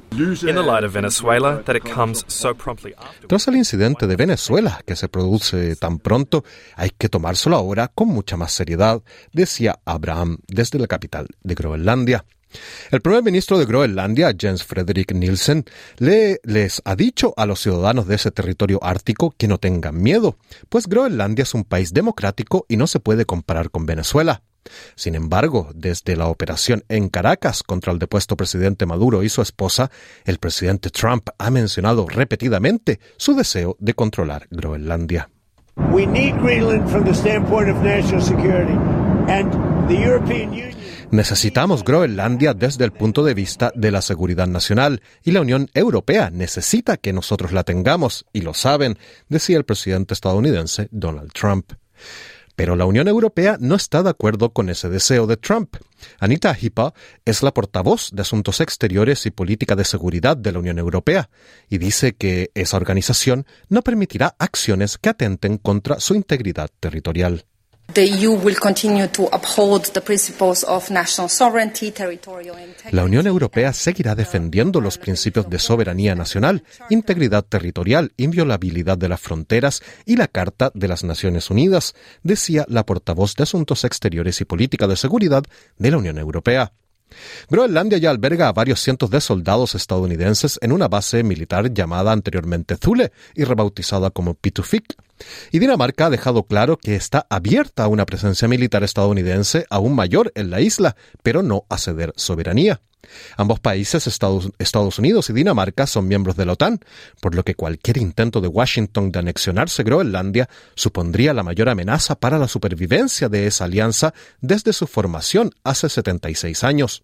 Tras el incidente de Venezuela, que se produce tan pronto, hay que tomárselo ahora con mucha más seriedad, decía Abraham desde la capital de Groenlandia. El primer ministro de Groenlandia, Jens Frederik Nielsen, le, les ha dicho a los ciudadanos de ese territorio ártico que no tengan miedo, pues Groenlandia es un país democrático y no se puede comparar con Venezuela. Sin embargo, desde la operación en Caracas contra el depuesto presidente Maduro y su esposa, el presidente Trump ha mencionado repetidamente su deseo de controlar Groenlandia. We need Greenland from the standpoint of national security, and the European Union. Necesitamos Groenlandia desde el punto de vista de la seguridad nacional y la Unión Europea necesita que nosotros la tengamos, y lo saben, decía el presidente estadounidense Donald Trump. Pero la Unión Europea no está de acuerdo con ese deseo de Trump. Anita Hipa es la portavoz de Asuntos Exteriores y Política de Seguridad de la Unión Europea y dice que esa organización no permitirá acciones que atenten contra su integridad territorial. The E U will continue to uphold the principles of national sovereignty, territorial integrity. La Unión Europea seguirá defendiendo los principios de soberanía nacional, integridad territorial, inviolabilidad de las fronteras y la Carta de las Naciones Unidas, decía la portavoz de Asuntos Exteriores y Política de Seguridad de la Unión Europea. Groenlandia ya alberga a varios cientos de soldados estadounidenses en una base militar llamada anteriormente Thule y rebautizada como Pituffik. Y Dinamarca ha dejado claro que está abierta a una presencia militar estadounidense aún mayor en la isla, pero no a ceder soberanía. Ambos países, Estados, Estados Unidos y Dinamarca, son miembros de la OTAN, por lo que cualquier intento de Washington de anexionarse Groenlandia supondría la mayor amenaza para la supervivencia de esa alianza desde su formación hace setenta y seis años.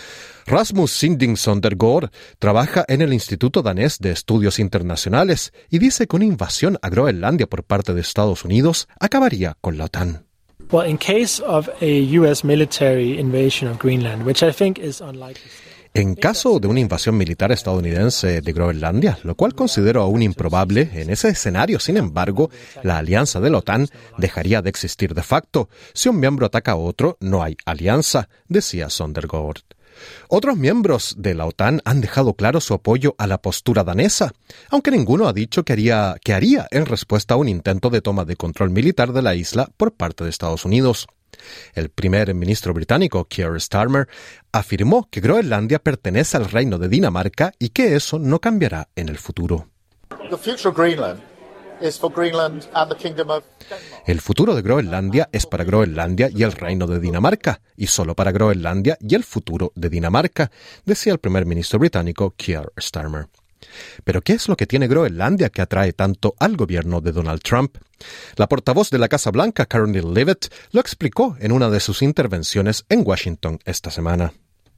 Rasmus Sinding Sondergaard trabaja en el Instituto Danés de Estudios Internacionales y dice que una invasión a Groenlandia por parte de Estados Unidos acabaría con la OTAN. Well, in case of a U S military invasion of Greenland, which I think is unlikely. En caso de una invasión militar estadounidense de Groenlandia, lo cual considero aún improbable, en ese escenario, sin embargo, la alianza de la OTAN dejaría de existir de facto. Si un miembro ataca a otro, no hay alianza, decía Sondergaard. Otros miembros de la OTAN han dejado claro su apoyo a la postura danesa, aunque ninguno ha dicho que haría, que haría en respuesta a un intento de toma de control militar de la isla por parte de Estados Unidos. El primer ministro británico, Keir Starmer, afirmó que Groenlandia pertenece al Reino de Dinamarca y que eso no cambiará en el futuro. The future of Greenland is for Greenland and the Kingdom of Denmark. El futuro de Groenlandia es para Groenlandia y el Reino de Dinamarca, y solo para Groenlandia y el futuro de Dinamarca, decía el primer ministro británico Keir Starmer. Pero ¿qué es lo que tiene Groenlandia que atrae tanto al gobierno de Donald Trump? La portavoz de la Casa Blanca, Karoline Leavitt, lo explicó en una de sus intervenciones en Washington esta semana.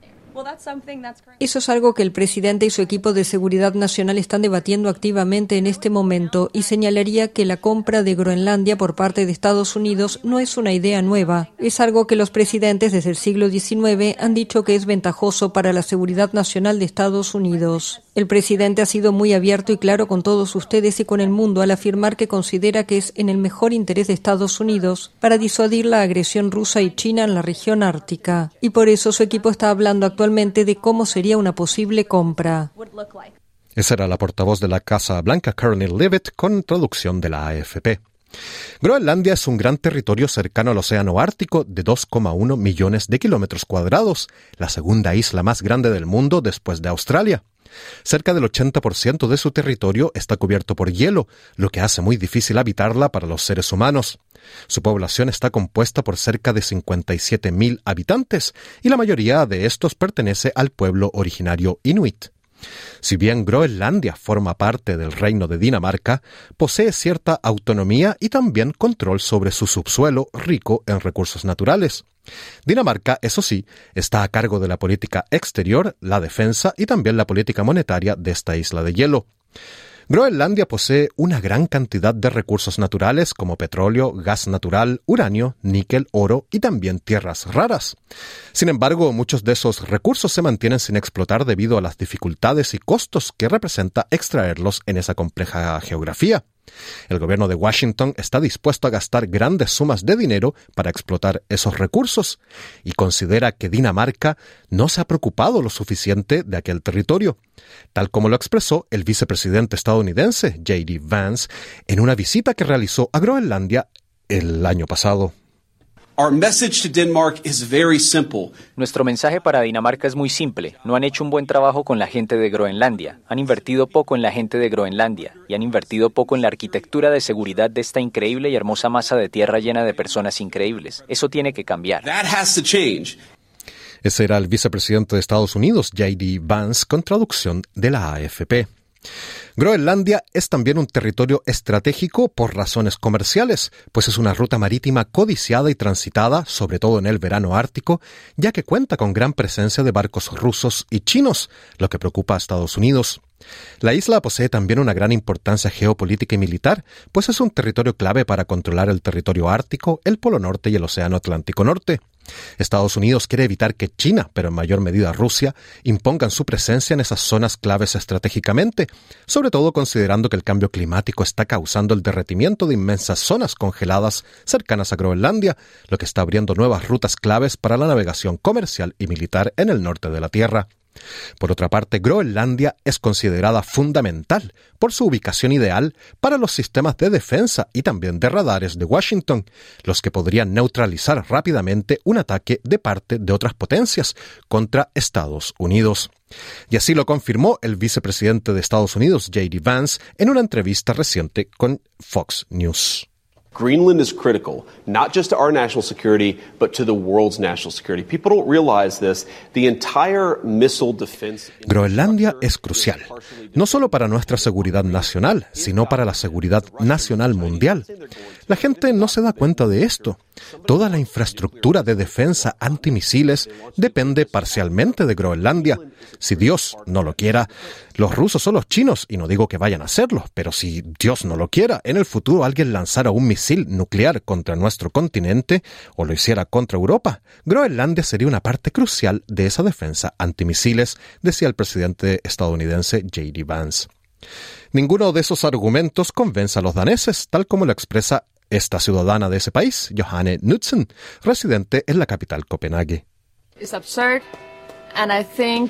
Eso es algo que el presidente y su equipo de seguridad nacional están debatiendo activamente en este momento y señalaría que la compra de Groenlandia por parte de Estados Unidos no es una idea nueva. Es algo que los presidentes desde el siglo diecinueve han dicho que es ventajoso para la seguridad nacional de Estados Unidos. El presidente ha sido muy abierto y claro con todos ustedes y con el mundo al afirmar que considera que es en el mejor interés de Estados Unidos para disuadir la agresión rusa y china en la región ártica. Y por eso su equipo está hablando actualmente de cómo sería una posible compra. Esa era la portavoz de la Casa Blanca, Karoline Leavitt, con traducción de la A F P. Groenlandia es un gran territorio cercano al Océano Ártico de dos coma uno millones de kilómetros cuadrados, la segunda isla más grande del mundo después de Australia. Cerca del ochenta por ciento de su territorio está cubierto por hielo, lo que hace muy difícil habitarla para los seres humanos. Su población está compuesta por cerca de cincuenta y siete mil habitantes, y la mayoría de estos pertenece al pueblo originario inuit. Si bien Groenlandia forma parte del Reino de Dinamarca, posee cierta autonomía y también control sobre su subsuelo rico en recursos naturales. Dinamarca, eso sí, está a cargo de la política exterior, la defensa y también la política monetaria de esta isla de hielo. Groenlandia posee una gran cantidad de recursos naturales como petróleo, gas natural, uranio, níquel, oro y también tierras raras. Sin embargo, muchos de esos recursos se mantienen sin explotar debido a las dificultades y costos que representa extraerlos en esa compleja geografía. El gobierno de Washington está dispuesto a gastar grandes sumas de dinero para explotar esos recursos y considera que Dinamarca no se ha preocupado lo suficiente de aquel territorio, tal como lo expresó el vicepresidente estadounidense J D Vance en una visita que realizó a Groenlandia el año pasado. Our message to Denmark is very simple. Nuestro mensaje para Dinamarca es muy simple. No han hecho un buen trabajo con la gente de Groenlandia. Han invertido poco en la gente de Groenlandia y han invertido poco en la arquitectura de seguridad de esta increíble y hermosa masa de tierra llena de personas increíbles. Eso tiene que cambiar. That has to change. Ese era el vicepresidente de Estados Unidos, J D Vance, con traducción de la A F P. Groenlandia es también un territorio estratégico por razones comerciales, pues es una ruta marítima codiciada y transitada, sobre todo en el verano ártico, ya que cuenta con gran presencia de barcos rusos y chinos, lo que preocupa a Estados Unidos. La isla posee también una gran importancia geopolítica y militar, pues es un territorio clave para controlar el territorio ártico, el Polo Norte y el Océano Atlántico Norte. Estados Unidos quiere evitar que China, pero en mayor medida Rusia, impongan su presencia en esas zonas claves estratégicamente, sobre todo considerando que el cambio climático está causando el derretimiento de inmensas zonas congeladas cercanas a Groenlandia, lo que está abriendo nuevas rutas claves para la navegación comercial y militar en el norte de la Tierra. Por otra parte, Groenlandia es considerada fundamental por su ubicación ideal para los sistemas de defensa y también de radares de Washington, los que podrían neutralizar rápidamente un ataque de parte de otras potencias contra Estados Unidos. Y así lo confirmó el vicepresidente de Estados Unidos, J D Vance, en una entrevista reciente con Fox News. Greenland is critical, not just to our national security, but to the world's national security. People don't realize this. The entire missile defense... Groenlandia es crucial, no solo para nuestra seguridad nacional, sino para la seguridad nacional mundial. La gente no se da cuenta de esto. Toda la infraestructura de defensa antimisiles depende parcialmente de Groenlandia. Si Dios no lo quiera, los rusos o los chinos, y no digo que vayan a hacerlo, pero si Dios no lo quiera, en el futuro alguien lanzara un misil nuclear contra nuestro continente o lo hiciera contra Europa, Groenlandia sería una parte crucial de esa defensa antimisiles, decía el presidente estadounidense J D Vance. Ninguno de esos argumentos convence a los daneses, tal como lo expresa esta ciudadana de ese país, Johanne Knudsen, residente en la capital Copenhague. It's absurd, and I think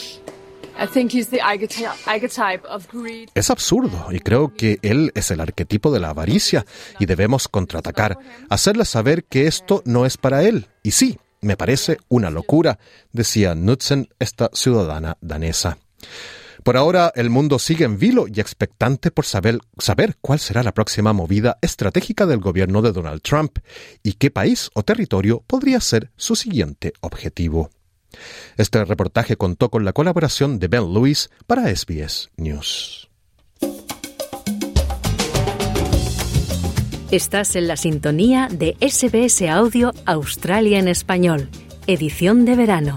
I think he's the archetype of greed. Es absurdo y creo que él es el arquetipo de la avaricia y debemos contraatacar, hacerle saber que esto no es para él. Y sí, me parece una locura, decía Knudsen, esta ciudadana danesa. Por ahora, el mundo sigue en vilo y expectante por saber, saber cuál será la próxima movida estratégica del gobierno de Donald Trump y qué país o territorio podría ser su siguiente objetivo. Este reportaje contó con la colaboración de Ben Lewis para S B S News. Estás en la sintonía de S B S Audio Australia en Español, edición de verano.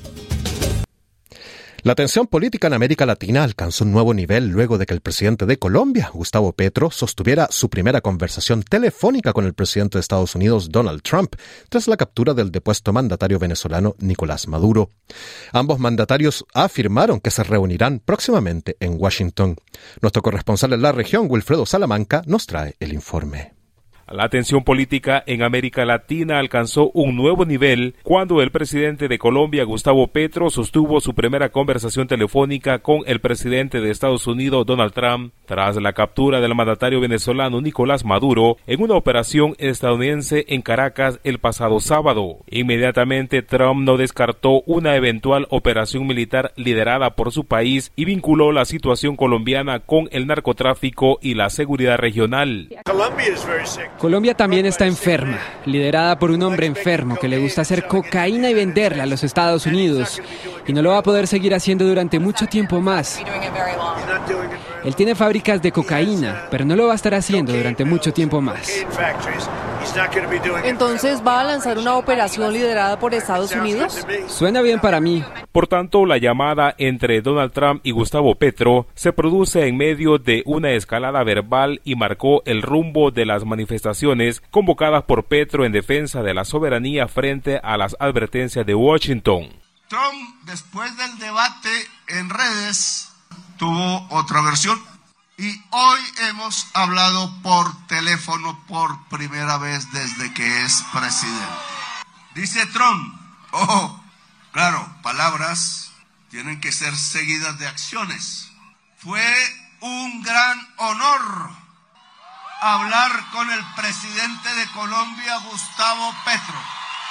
La tensión política en América Latina alcanzó un nuevo nivel luego de que el presidente de Colombia, Gustavo Petro, sostuviera su primera conversación telefónica con el presidente de Estados Unidos, Donald Trump, tras la captura del depuesto mandatario venezolano Nicolás Maduro. Ambos mandatarios afirmaron que se reunirán próximamente en Washington. Nuestro corresponsal en la región, Wilfredo Salamanca, nos trae el informe. La tensión política en América Latina alcanzó un nuevo nivel cuando el presidente de Colombia, Gustavo Petro, sostuvo su primera conversación telefónica con el presidente de Estados Unidos, Donald Trump, tras la captura del mandatario venezolano Nicolás Maduro en una operación estadounidense en Caracas el pasado sábado. Inmediatamente, Trump no descartó una eventual operación militar liderada por su país y vinculó la situación colombiana con el narcotráfico y la seguridad regional. Colombia también está enferma, liderada por un hombre enfermo que le gusta hacer cocaína y venderla a los Estados Unidos, y no lo va a poder seguir haciendo durante mucho tiempo más. Él tiene fábricas de cocaína, pero no lo va a estar haciendo durante mucho tiempo más. Entonces, ¿va a lanzar una operación liderada por Estados Unidos? Suena bien para mí. Por tanto, la llamada entre Donald Trump y Gustavo Petro se produce en medio de una escalada verbal y marcó el rumbo de las manifestaciones convocadas por Petro en defensa de la soberanía frente a las advertencias de Washington. Trump, después del debate en redes, tuvo otra versión. Y hoy hemos hablado por teléfono por primera vez desde que es presidente. Dice Trump, oh, claro, palabras tienen que ser seguidas de acciones. Fue un gran honor hablar con el presidente de Colombia, Gustavo Petro.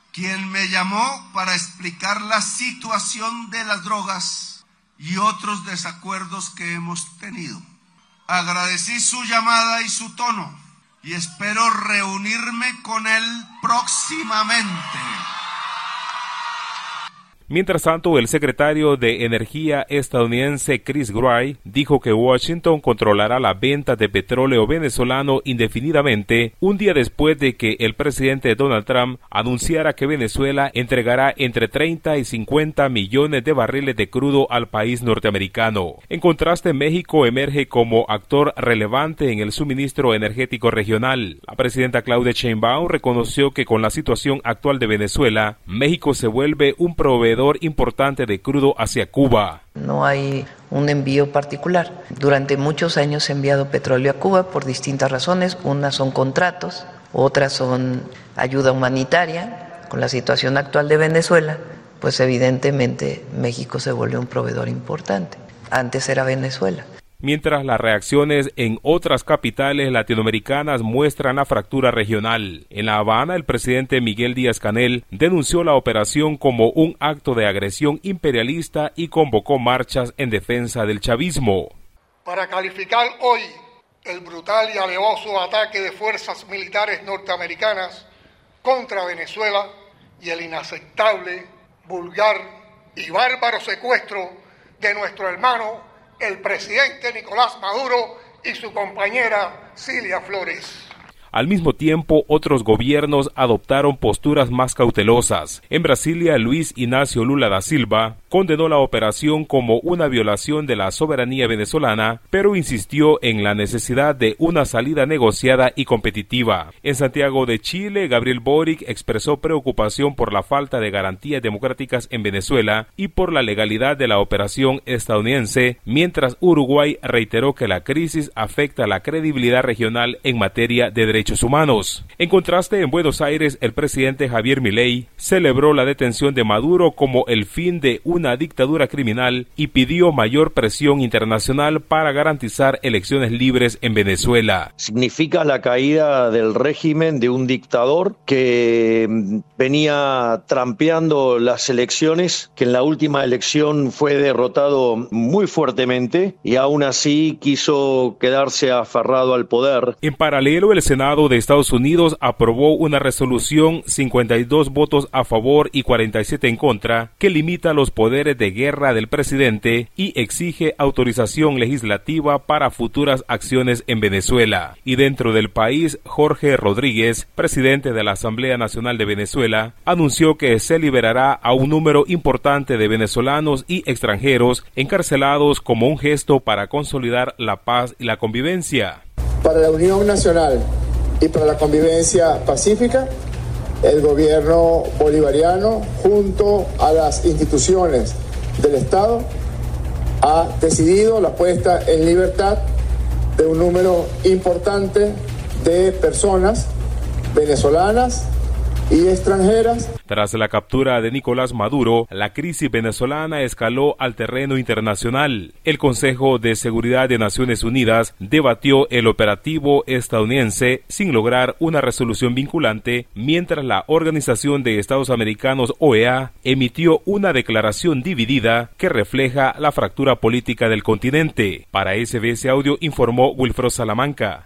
quien me llamó para explicar la situación de las drogas y otros desacuerdos que hemos tenido. Agradecí su llamada y su tono y espero reunirme con él próximamente. Mientras tanto, el secretario de Energía estadounidense Chris Wray dijo que Washington controlará la venta de petróleo venezolano indefinidamente, un día después de que el presidente Donald Trump anunciara que Venezuela entregará entre treinta y cincuenta millones de barriles de crudo al país norteamericano. En contraste, México emerge como actor relevante en el suministro energético regional. La presidenta Claudia Sheinbaum reconoció que con la situación actual de Venezuela, México se vuelve un proveedor importante de crudo hacia Cuba. No hay un envío particular. Durante muchos años se ha enviado petróleo a Cuba por distintas razones. Unas son contratos, otras son ayuda humanitaria. Con la situación actual de Venezuela, pues evidentemente México se vuelve un proveedor importante. Antes era Venezuela. Mientras las reacciones en otras capitales latinoamericanas muestran la fractura regional. En La Habana, el presidente Miguel Díaz-Canel denunció la operación como un acto de agresión imperialista y convocó marchas en defensa del chavismo. Para calificar hoy el brutal y alevoso ataque de fuerzas militares norteamericanas contra Venezuela y el inaceptable, vulgar y bárbaro secuestro de nuestro hermano el presidente Nicolás Maduro y su compañera Cilia Flores. Al mismo tiempo, otros gobiernos adoptaron posturas más cautelosas. En Brasilia, Luis Ignacio Lula da Silva condenó la operación como una violación de la soberanía venezolana, pero insistió en la necesidad de una salida negociada y competitiva. En Santiago de Chile, Gabriel Boric expresó preocupación por la falta de garantías democráticas en Venezuela y por la legalidad de la operación estadounidense, mientras Uruguay reiteró que la crisis afecta la credibilidad regional en materia de derechos humanos. En contraste, en Buenos Aires, el presidente Javier Milei celebró la detención de Maduro como el fin de una dictadura criminal y pidió mayor presión internacional para garantizar elecciones libres en Venezuela. Significa la caída del régimen de un dictador que venía trampeando las elecciones, que en la última elección fue derrotado muy fuertemente y aún así quiso quedarse aferrado al poder. En paralelo, el Senado de Estados Unidos aprobó una resolución, cincuenta y dos votos a favor y cuarenta y siete en contra, que limita los poderes de guerra del presidente y exige autorización legislativa para futuras acciones en Venezuela. Y dentro del país, Jorge Rodríguez, presidente de la Asamblea Nacional de Venezuela, anunció que se liberará a un número importante de venezolanos y extranjeros encarcelados como un gesto para consolidar la paz y la convivencia. Para la Unión Nacional y para la convivencia pacífica, el gobierno bolivariano, junto a las instituciones del Estado, ha decidido la puesta en libertad de un número importante de personas venezolanas y extranjeras. Tras la captura de Nicolás Maduro, la crisis venezolana escaló al terreno internacional. El Consejo de Seguridad de Naciones Unidas debatió el operativo estadounidense sin lograr una resolución vinculante, mientras la Organización de Estados Americanos, O E A, emitió una declaración dividida que refleja la fractura política del continente. Para S B S Audio informó Wilfredo Salamanca.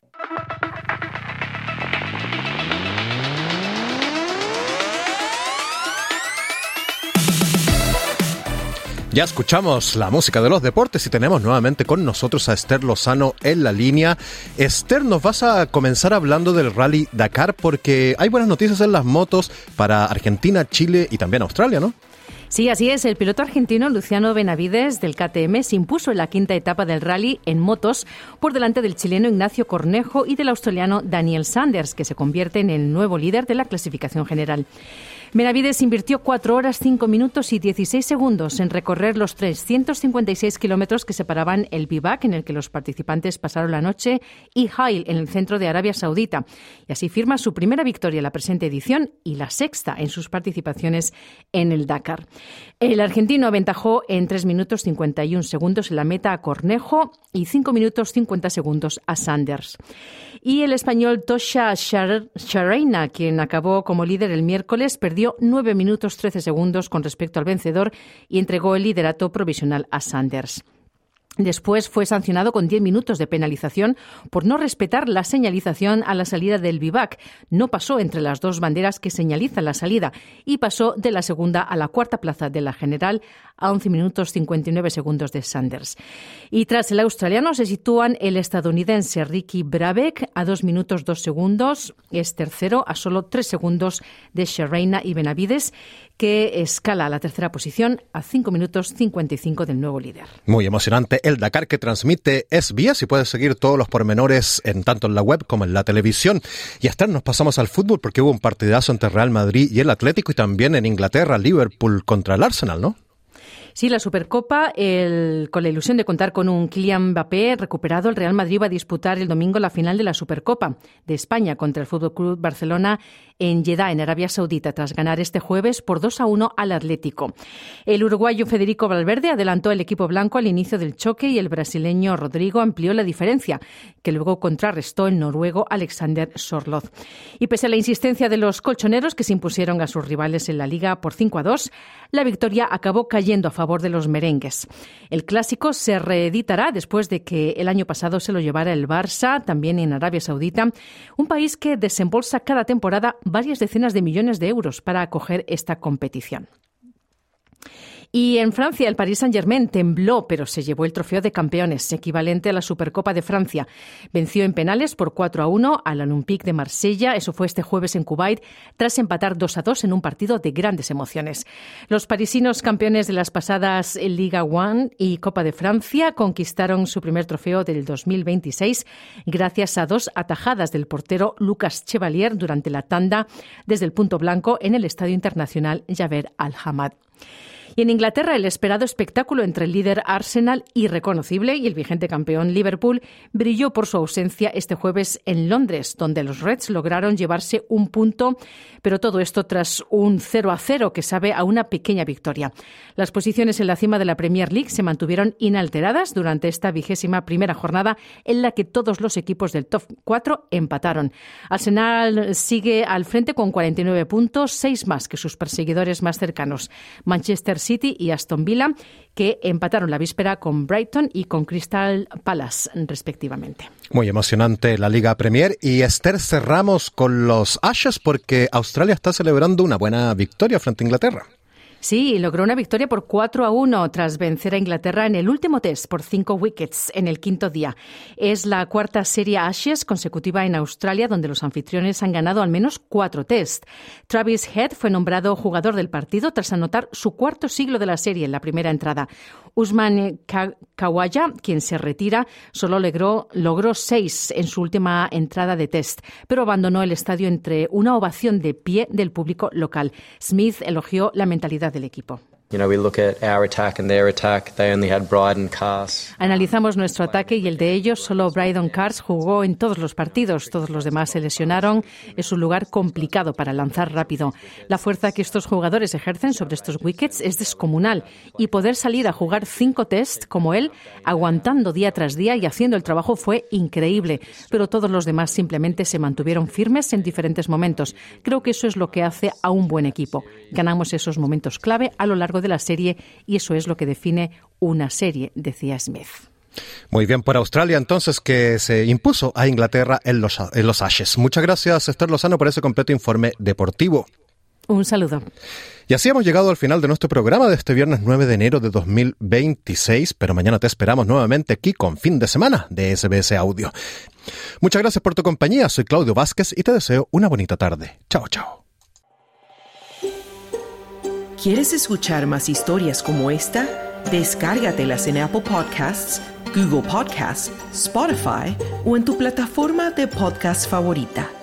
Ya escuchamos la música de los deportes y tenemos nuevamente con nosotros a Esther Lozano en la línea. Esther, nos vas a comenzar hablando del Rally Dakar porque hay buenas noticias en las motos para Argentina, Chile y también Australia, ¿no? Sí, así es. El piloto argentino Luciano Benavides del K T M se impuso en la quinta etapa del rally en motos por delante del chileno Ignacio Cornejo y del australiano Daniel Sanders, que se convierte en el nuevo líder de la clasificación general. Benavides invirtió cuatro horas, cinco minutos y dieciséis segundos en recorrer los trescientos cincuenta y seis kilómetros que separaban el Bivac, en el que los participantes pasaron la noche, y Hail, en el centro de Arabia Saudita. Y así firma su primera victoria en la presente edición y la sexta en sus participaciones en el Dakar. El argentino aventajó en tres minutos cincuenta y un segundos en la meta a Cornejo y cinco minutos cincuenta segundos a Sanders. Y el español Tosha Shareina, quien acabó como líder el miércoles, perdió perdió nueve minutos trece segundos con respecto al vencedor y entregó el liderato provisional a Sanders. Después fue sancionado con diez minutos de penalización por no respetar la señalización a la salida del vivac. No pasó entre las dos banderas que señalizan la salida y pasó de la segunda a la cuarta plaza de la general a once minutos cincuenta y nueve segundos de Sanders. Y tras el australiano se sitúan el estadounidense Ricky Brabeck a dos minutos dos segundos. Es tercero a solo tres segundos de Sherreina y Benavides, que escala a la tercera posición a cinco minutos cincuenta y cinco del nuevo líder. Muy emocionante el Dakar que transmite S B S y puedes seguir todos los pormenores en tanto en la web como en la televisión. Y hasta nos pasamos al fútbol porque hubo un partidazo entre Real Madrid y el Atlético y también en Inglaterra, Liverpool contra el Arsenal, ¿no? Sí, la Supercopa, el, con la ilusión de contar con un Kylian Mbappé recuperado, el Real Madrid va a disputar el domingo la final de la Supercopa de España contra el F C Barcelona en Jeddah, en Arabia Saudita, tras ganar este jueves por dos a uno al Atlético. El uruguayo Federico Valverde adelantó el equipo blanco al inicio del choque y el brasileño Rodrigo amplió la diferencia, que luego contrarrestó el noruego Alexander Sorloth. Y pese a la insistencia de los colchoneros, que se impusieron a sus rivales en la Liga por cinco a dos, la victoria acabó cayendo a favor de los merengues. El clásico se reeditará después de que el año pasado se lo llevara el Barça, también en Arabia Saudita, un país que desembolsa cada temporada varias decenas de millones de euros para acoger esta competición. Y en Francia, el Paris Saint-Germain tembló, pero se llevó el trofeo de campeones, equivalente a la Supercopa de Francia. Venció en penales por cuatro a uno al Olympique de Marsella. Eso fue este jueves en Kuwait, tras empatar dos a dos en un partido de grandes emociones. Los parisinos, campeones de las pasadas Liga uno y Copa de Francia, conquistaron su primer trofeo del dos mil veintiséis gracias a dos atajadas del portero Lucas Chevalier durante la tanda desde el punto blanco en el Estadio Internacional Jaber Al-Hamad. Y en Inglaterra, el esperado espectáculo entre el líder Arsenal, irreconocible, y el vigente campeón Liverpool brilló por su ausencia este jueves en Londres, donde los Reds lograron llevarse un punto, pero todo esto tras un cero a cero que sabe a una pequeña victoria. Las posiciones en la cima de la Premier League se mantuvieron inalteradas durante esta vigésima primera jornada en la que todos los equipos del top cuatro empataron. Arsenal sigue al frente con cuarenta y nueve puntos, seis más que sus perseguidores más cercanos, Manchester City y Aston Villa, que empataron la víspera con Brighton y con Crystal Palace, respectivamente. Muy emocionante la Liga Premier. Y Esther, cerramos con los Ashes porque Australia está celebrando una buena victoria frente a Inglaterra. Sí, logró una victoria por cuatro a uno tras vencer a Inglaterra en el último test por cinco wickets en el quinto día. Es la cuarta serie Ashes consecutiva en Australia donde los anfitriones han ganado al menos cuatro test. Travis Head fue nombrado jugador del partido tras anotar su cuarto siglo de la serie en la primera entrada. Usman Khawaja, quien se retira, solo logró, logró seis en su última entrada de test, pero abandonó el estadio entre una ovación de pie del público local. Smith elogió la mentalidad del equipo. You know, we look at our attack and their attack. They only had Brydon Cars. Analizamos nuestro ataque y el de ellos. Solo Brydon Cars jugó en todos los partidos. Todos los demás se lesionaron. Es un lugar complicado para lanzar rápido. La fuerza que estos jugadores ejercen sobre estos wickets es descomunal. Y poder salir a jugar cinco tests como él, aguantando día tras día y haciendo el trabajo, fue increíble. Pero todos los demás simplemente se mantuvieron firmes en diferentes momentos. Creo que eso es lo que hace a un buen equipo. Ganamos esos momentos clave a lo largo de la serie y eso es lo que define una serie, decía Smith. Muy bien por Australia, entonces, que se impuso a Inglaterra en los, en los Ashes. Muchas gracias, Esther Lozano, por ese completo informe deportivo. Un saludo. Y así hemos llegado al final de nuestro programa de este viernes nueve de enero de dos mil veintiséis, pero mañana te esperamos nuevamente aquí con Fin de Semana de S B S Audio. Muchas gracias por tu compañía, soy Claudio Vázquez y te deseo una bonita tarde. Chao, chao. ¿Quieres escuchar más historias como esta? Descárgatelas en Apple Podcasts, Google Podcasts, Spotify o en tu plataforma de podcast favorita.